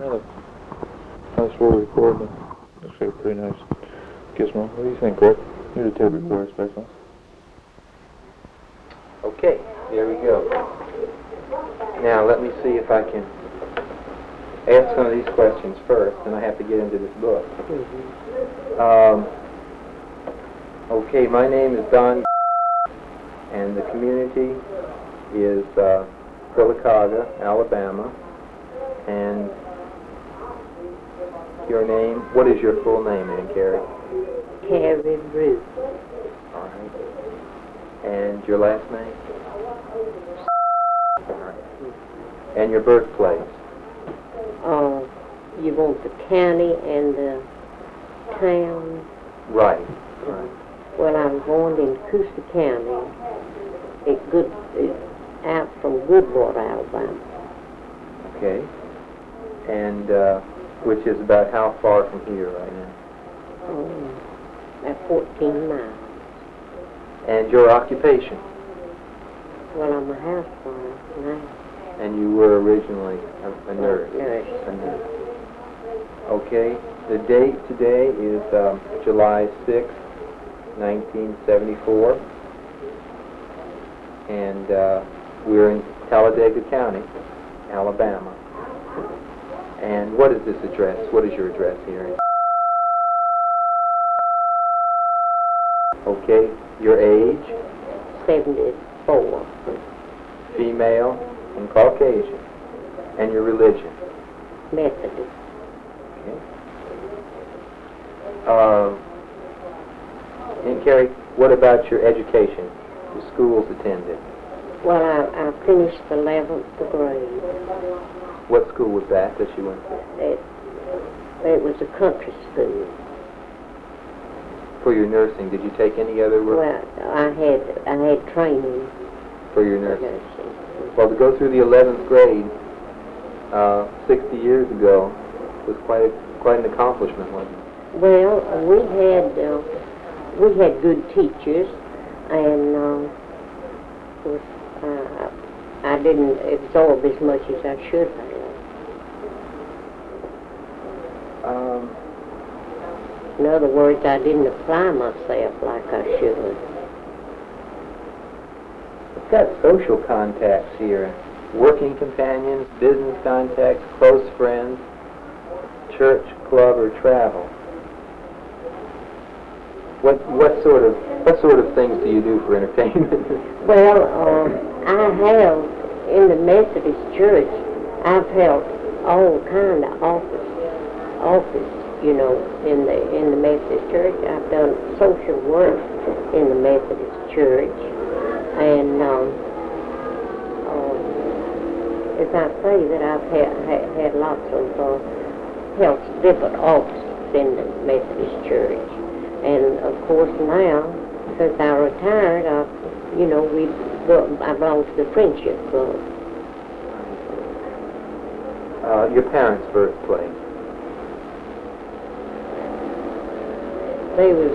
Yeah, that's what we're recording. That's a pretty nice gizmo. What do you think, Rick? You're the tape recorder specialist. Okay, here we go. Now let me see if I can ask some of these questions first, and I have to get into this book. Okay, my name is Don, and the community is Sylacauga, Alabama, and your name, what is your full name, Aunt Carrie? Carrie Ruth. All right. And your last name? All right. And your birthplace? You want the county and the town? Right. Right. Well, I was born in Coosa County, out from Goodwater, Alabama. Okay. And which is about how far from here right now? About 14 miles. And your occupation? Well, I'm a housewife now. And you were originally a nurse? Nurse. A nurse. Okay. The date today is July 6th, 1974. And we're in Talladega County, Alabama. And what is this address? What is your address here? Okay. Your age? 74. Female and Caucasian. And your religion? Methodist. Okay. And Carrie, what about your education? The schools attended? Well, I finished the 11th grade. What school was that you went to? It was a country school. For your nursing, did you take any other work? Well, I had training For your for nursing? nursing. Well, to go through the 11th grade 60 years ago was quite an accomplishment, wasn't it? Well, we had good teachers, and of course, I didn't absorb as much as I should have. In other words, I didn't apply myself like I should. It's got social contacts here. Working companions, business contacts, close friends, church, club, or travel. What sort of things do you do for entertainment? Well, I have in the Methodist Church. I've held all kind of office, in the Methodist Church. I've done social work in the Methodist Church, and as I say, that I've had lots of different offices in the Methodist Church. And of course now, since I retired, I belong to the Friendship Club. Your parents' birthplace? They was,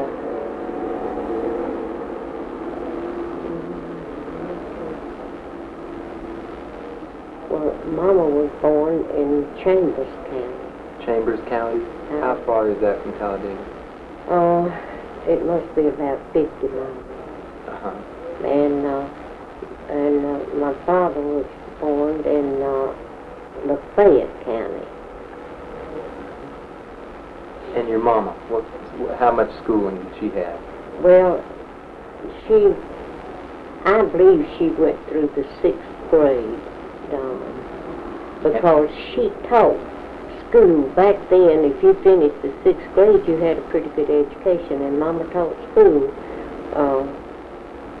well, Mama was born in Chambers County. Chambers County? How far is that from Talladega? It must be about 50 miles. Uh-huh. And my father was born in Lafayette County. And your mama, how much schooling did she have? Well, I believe she went through the 6th grade, because she taught school. Back then, if you finished the 6th grade, you had a pretty good education, and Mama taught school